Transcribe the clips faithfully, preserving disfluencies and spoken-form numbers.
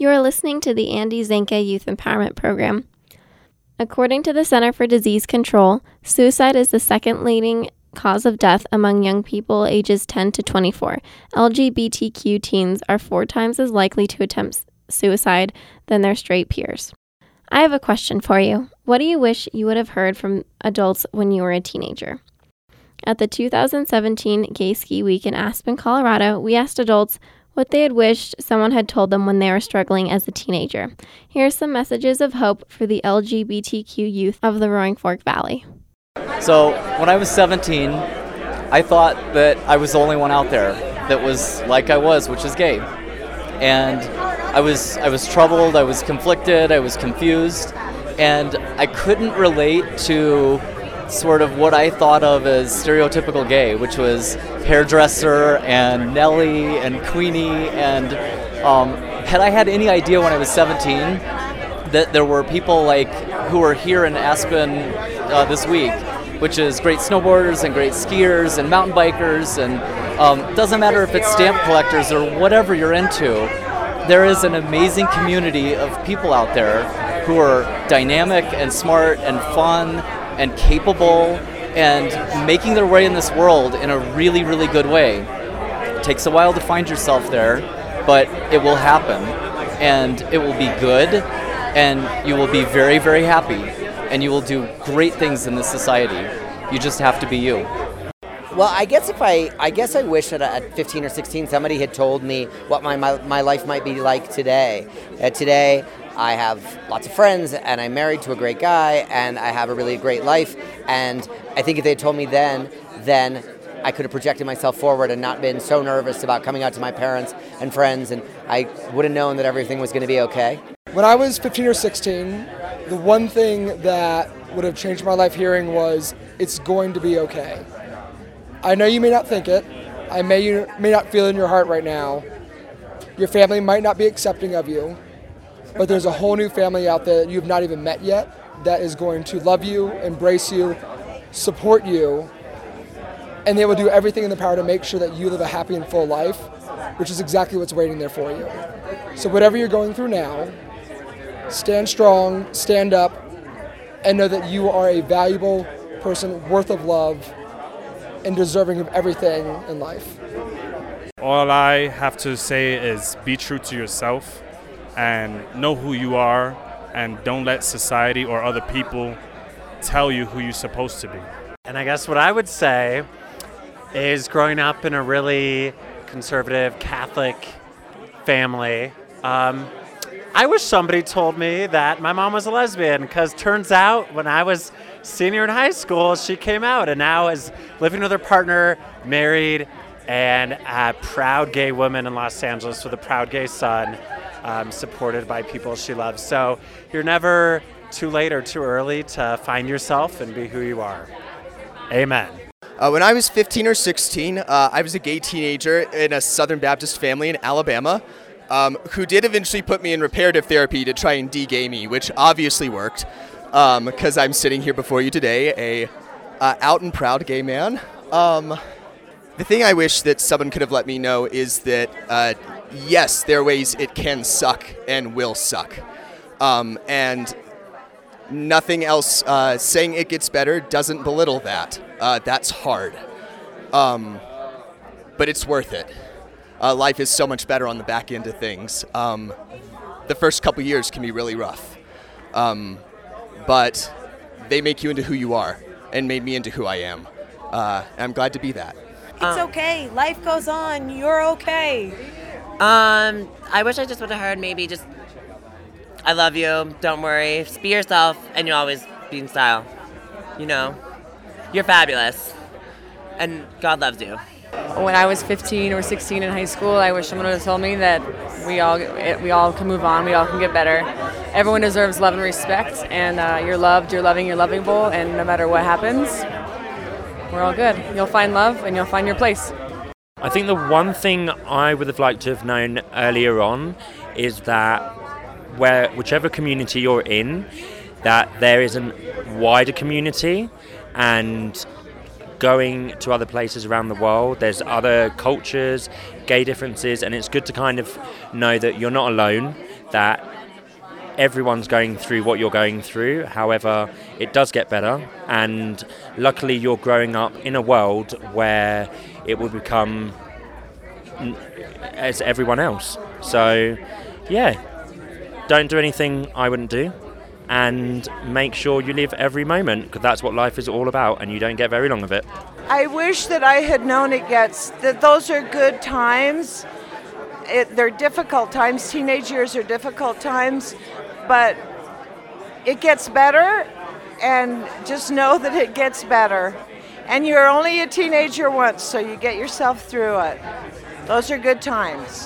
You are listening to the Andy Zanke Youth Empowerment Program. According to the Center for Disease Control, suicide is the second leading cause of death among young people ages ten to twenty-four. L G B T Q teens are four times as likely to attempt suicide than their straight peers. I have a question for you. What do you wish you would have heard from adults when you were a teenager? At the two thousand seventeen Gay Ski Week in Aspen, Colorado, we asked adults what they had wished someone had told them when they were struggling as a teenager. Here are some messages of hope for the L G B T Q youth of the Roaring Fork Valley. So when I was seventeen, I thought that I was the only one out there that was like I was, which is gay. And I was I was troubled, I was conflicted, I was confused, and I couldn't relate to sort of what I thought of as stereotypical gay, which was hairdresser and Nelly and Queenie. And um, had I had any idea when I was seventeen that there were people like who were here in Aspen uh, this week, which is great snowboarders and great skiers and mountain bikers, and um, doesn't matter if it's stamp collectors or whatever you're into, there is an amazing community of people out there who are dynamic and smart and fun and capable and making their way in this world in a really, really good way. It takes a while to find yourself there, but it will happen, and it will be good, and you will be very, very happy, and you will do great things in this society. You just have to be you. Well, I guess if I, I guess I wish that at fifteen or sixteen somebody had told me what my my, my life might be like today. Uh, today, I have lots of friends, and I'm married to a great guy, and I have a really great life. And I think if they had told me then, then I could have projected myself forward and not been so nervous about coming out to my parents and friends, and I would have known that everything was going to be okay. When I was fifteen or sixteen, the one thing that would have changed my life hearing was, it's going to be okay. I know you may not think it. I may you may not feel it in your heart right now. Your family might not be accepting of you, but there's a whole new family out there that you've not even met yet that is going to love you, embrace you, support you, and they will do everything in their power to make sure that you live a happy and full life, which is exactly what's waiting there for you. So whatever you're going through now, stand strong, stand up, and know that you are a valuable person worth of love and deserving of everything in life. All I have to say is be true to yourself and know who you are, and don't let society or other people tell you who you're supposed to be. And I guess what I would say is, growing up in a really conservative Catholic family, um, I wish somebody told me that my mom was a lesbian, because turns out when I was senior in high school, she came out and now is living with her partner, married, and a proud gay woman in Los Angeles with a proud gay son, um, supported by people she loves. So you're never too late or too early to find yourself and be who you are. Amen. Uh, when I was fifteen or sixteen, uh, I was a gay teenager in a Southern Baptist family in Alabama, um, who did eventually put me in reparative therapy to try and de-gay me, which obviously worked, because um, I'm sitting here before you today, a uh, out and proud gay man. Um, the thing I wish that someone could have let me know is that, uh, yes, there are ways it can suck and will suck. Um, and nothing else, uh, saying it gets better doesn't belittle that. Uh, that's hard. Um, but it's worth it. Uh, life is so much better on the back end of things. Um, the first couple years can be really rough. Um, but they make you into who you are, and made me into who I am. Uh, and I'm glad to be that. It's okay. Life goes on. You're okay. Um, I wish I just would have heard maybe just, I love you, don't worry, just be yourself, and you'll always be in style. You know, you're fabulous, and God loves you. When I was fifteen or sixteen in high school, I wish someone would have told me that we all we all can move on, we all can get better. Everyone deserves love and respect, and uh, you're loved, you're loving, you're lovable, and no matter what happens, we're all good. You'll find love, and you'll find your place. I think the one thing I would have liked to have known earlier on is that where whichever community you're in, that there is a wider community, and going to other places around the world, there's other cultures, gay differences, and it's good to kind of know that you're not alone, that everyone's going through what you're going through. However, it does get better, and luckily you're growing up in a world where it will become as everyone else. So, yeah, don't do anything I wouldn't do, and make sure you live every moment, because that's what life is all about, and you don't get very long of it. I wish that I had known it gets, that those are good times. It, they're difficult times. Teenage years are difficult times, but it gets better, and just know that it gets better. And you're only a teenager once, so you get yourself through it. Those are good times.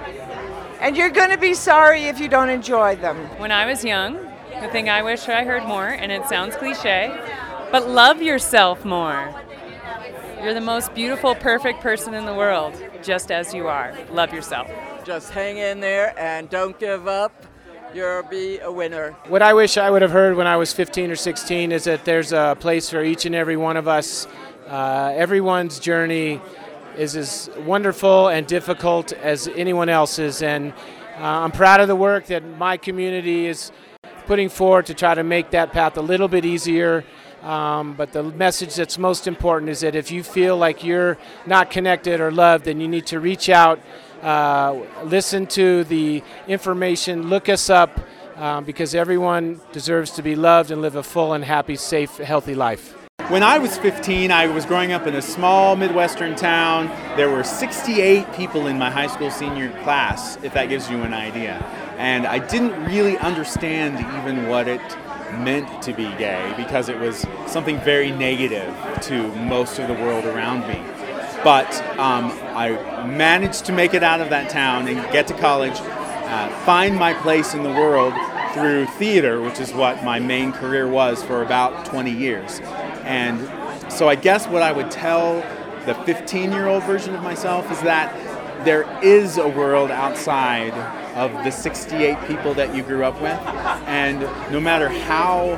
And you're going to be sorry if you don't enjoy them. When I was young, the thing I wish I heard more, and it sounds cliche, but love yourself more. You're the most beautiful, perfect person in the world, just as you are. Love yourself. Just hang in there and don't give up. You'll be a winner. What I wish I would have heard when I was fifteen or sixteen is that there's a place for each and every one of us. Uh, everyone's journey is as wonderful and difficult as anyone else's, and uh, I'm proud of the work that my community is putting forward to try to make that path a little bit easier. Um, but the message that's most important is that if you feel like you're not connected or loved, then you need to reach out, uh, listen to the information, look us up, um, because everyone deserves to be loved and live a full and happy, safe, healthy life. When I was fifteen, I was growing up in a small Midwestern town. There were sixty-eight people in my high school senior class, if that gives you an idea. And I didn't really understand even what it meant to be gay, because it was something very negative to most of the world around me. But um, I managed to make it out of that town and get to college, uh, find my place in the world through theater, which is what my main career was for about twenty years. And so I guess what I would tell the fifteen-year-old version of myself is that there is a world outside of the sixty-eight people that you grew up with, and no matter how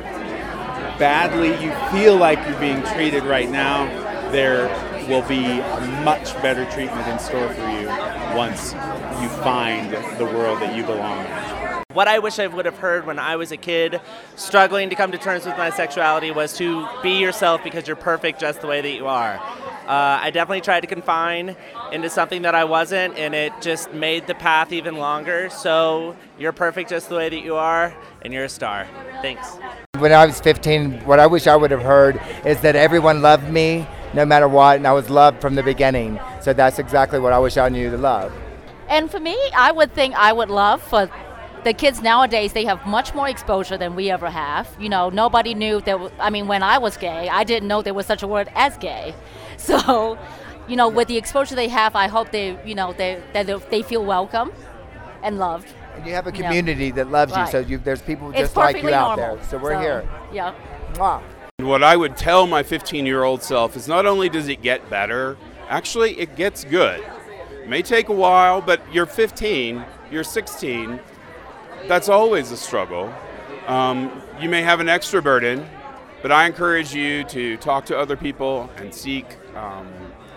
badly you feel like you're being treated right now, there will be much better treatment in store for you once you find the world that you belong in. What I wish I would have heard when I was a kid struggling to come to terms with my sexuality was to be yourself, because you're perfect just the way that you are. Uh, I definitely tried to confine into something that I wasn't, and it just made the path even longer. So you're perfect just the way that you are, and you're a star. Thanks. When I was fifteen, what I wish I would have heard is that everyone loved me no matter what, and I was loved from the beginning. So that's exactly what I wish I knew to love. And for me, I would think I would love for the kids nowadays, they have much more exposure than we ever have. You know, nobody knew there was, I mean, when I was gay, I didn't know there was such a word as gay. So, you know, with the exposure they have, I hope they, you know, they that they feel welcome and loved. And you have a community you know. that loves right. you, so you, there's people it's just like you out normal. there. So we're so, here. Yeah. Mwah. What I would tell my fifteen-year-old self is not only does it get better, actually it gets good. It may take a while, but you're fifteen, you're sixteen, that's always a struggle. Um, you may have an extra burden, but I encourage you to talk to other people and seek um,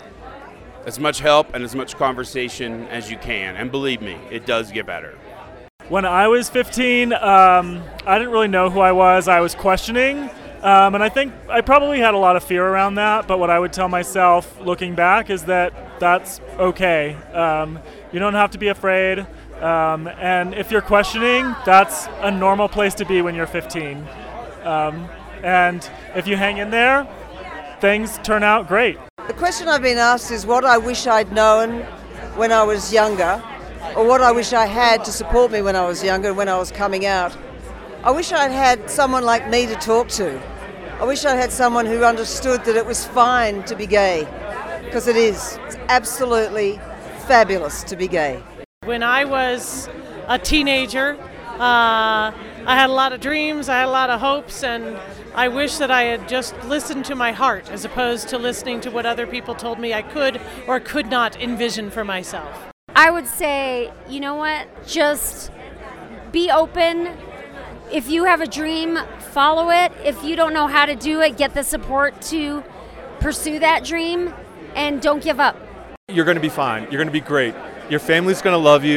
as much help and as much conversation as you can. And believe me, it does get better. When I was fifteen, um, I didn't really know who I was. I was questioning, um, and I think I probably had a lot of fear around that. But what I would tell myself looking back is that that's okay. Um, you don't have to be afraid. Um, and if you're questioning, that's a normal place to be when you're fifteen. Um, and if you hang in there, things turn out great. The question I've been asked is what I wish I'd known when I was younger, or what I wish I had to support me when I was younger, when I was coming out. I wish I'd had someone like me to talk to. I wish I had someone who understood that it was fine to be gay, because it is. It's absolutely fabulous to be gay. When I was a teenager, uh, I had a lot of dreams, I had a lot of hopes, and I wish that I had just listened to my heart as opposed to listening to what other people told me I could or could not envision for myself. I would say, you know what, just be open. If you have a dream, follow it. If you don't know how to do it, get the support to pursue that dream, and don't give up. You're going to be fine. You're going to be great. Your family's going to love you.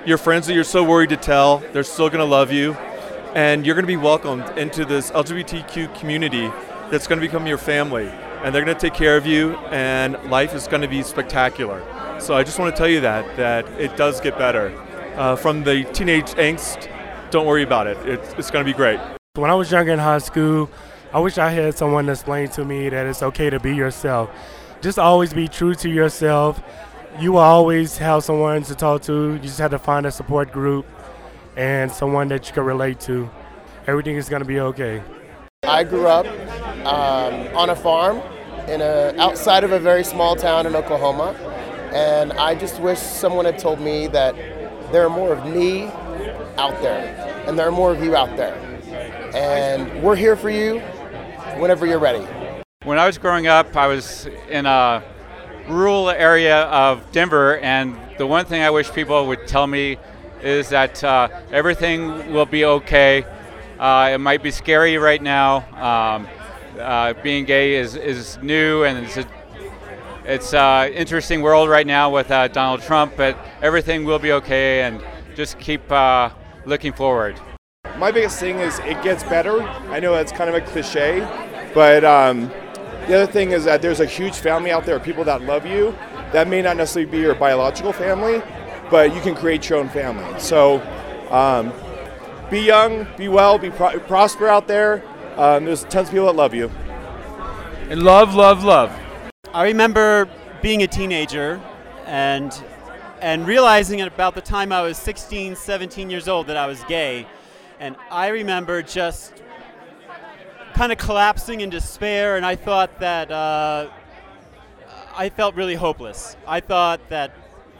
your friends that you're so worried to tell, they're still going to love you, and you're going to be welcomed into this L G B T Q community that's going to become your family, and they're going to take care of you, and life is going to be spectacular. So I just want to tell you that, that it does get better. Uh, from the teenage angst, don't worry about it. It's, it's going to be great. When I was younger in high school, I wish I had someone to explain to me that it's okay to be yourself. Just always be true to yourself. You will always have someone to talk to. You just have to find a support group and someone that you can relate to. Everything is going to be okay. I grew up um, on a farm in a, outside of a very small town in Oklahoma, and I just wish someone had told me that there are more of me out there, and there are more of you out there. And we're here for you whenever you're ready. When I was growing up, I was in a rural area of Denver, and the one thing I wish people would tell me is that uh, everything will be okay. Uh, it might be scary right now. Um, uh, being gay is, is new, and it's a it's an interesting world right now with uh, Donald Trump, but everything will be okay, and just keep uh, looking forward. My biggest thing is it gets better. I know that's kind of a cliche, but um, the other thing is that there's a huge family out there, people that love you. That may not necessarily be your biological family, but you can create your own family. So um, be young, be well, be pro- prosper out there. Um, there's tons of people that love you. And love, love, love. I remember being a teenager and and realizing at about the time I was sixteen, seventeen years old that I was gay. And I remember just kind of collapsing in despair, and I thought that uh, I felt really hopeless. I thought that,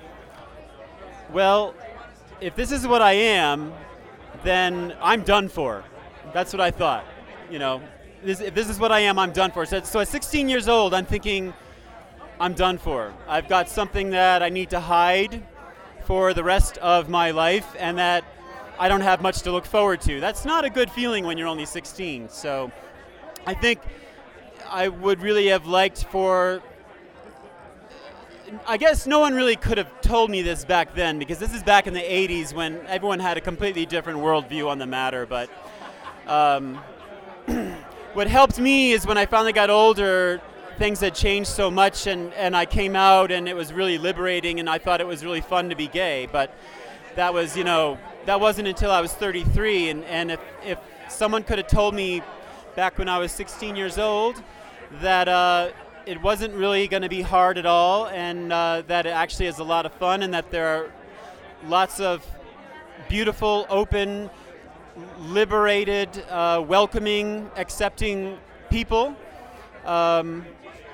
well, if this is what I am, then I'm done for. That's what I thought. You know, this, if this is what I am, I'm done for. So, so at sixteen years old, I'm thinking, I'm done for. I've got something that I need to hide for the rest of my life, and that I don't have much to look forward to. That's not a good feeling when you're only sixteen. So I think I would really have liked for, I guess no one really could have told me this back then, because this is back in the eighties when everyone had a completely different worldview on the matter. But um, what helped me is when I finally got older, things had changed so much, and, and I came out, and it was really liberating, and I thought it was really fun to be gay. But that was, you know, that wasn't until I was thirty-three, and, and if, if someone could have told me back when I was sixteen years old that uh, it wasn't really going to be hard at all, and uh, that it actually is a lot of fun, and that there are lots of beautiful, open, liberated, uh, welcoming, accepting people. Um,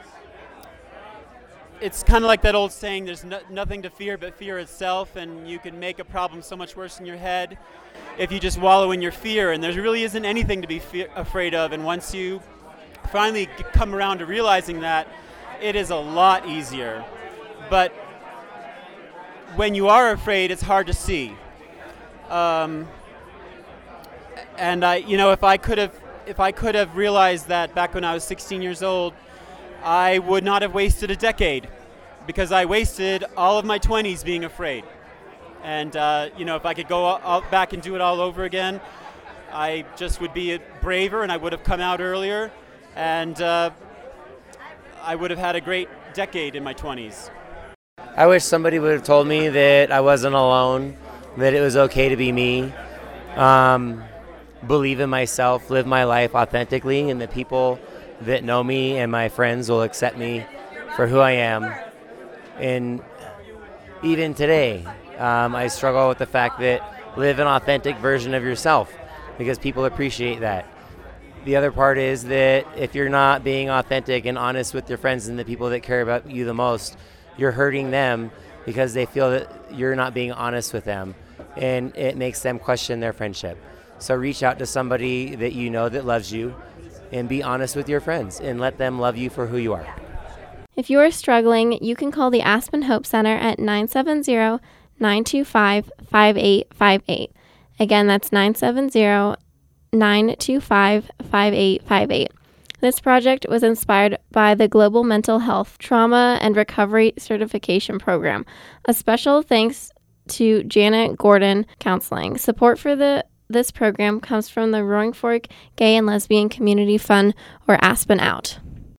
it's kind of like that old saying, there's no, nothing to fear but fear itself, and you can make a problem so much worse in your head if you just wallow in your fear, and there really isn't anything to be fe- afraid of. And once you finally g- come around to realizing that, it is a lot easier. But when you are afraid, it's hard to see. Um, and I, you know, if I could have, if I could have realized that back when I was sixteen years old, I would not have wasted a decade, because I wasted all of my twenties being afraid. And, uh, you know, if I could go all back and do it all over again, I just would be braver, and I would have come out earlier, and uh, I would have had a great decade in my twenties. I wish somebody would have told me that I wasn't alone, that it was okay to be me, um, believe in myself, live my life authentically, and the people that know me and my friends will accept me for who I am. And even today, um, I struggle with the fact that live an authentic version of yourself, because people appreciate that. The other part is that if you're not being authentic and honest with your friends and the people that care about you the most, you're hurting them because they feel that you're not being honest with them, and it makes them question their friendship. So reach out to somebody that you know that loves you, and be honest with your friends and let them love you for who you are. If you are struggling, you can call the Aspen Hope Center at nine seven zero, nine two five, five eight five eight. Again, that's nine seven zero, nine two five, five eight five eight. This project was inspired by the Global Mental Health Trauma and Recovery Certification Program. A special thanks to Janet Gordon Counseling. Support for the this program comes from the Roaring Fork Gay and Lesbian Community Fund, or Aspen Out.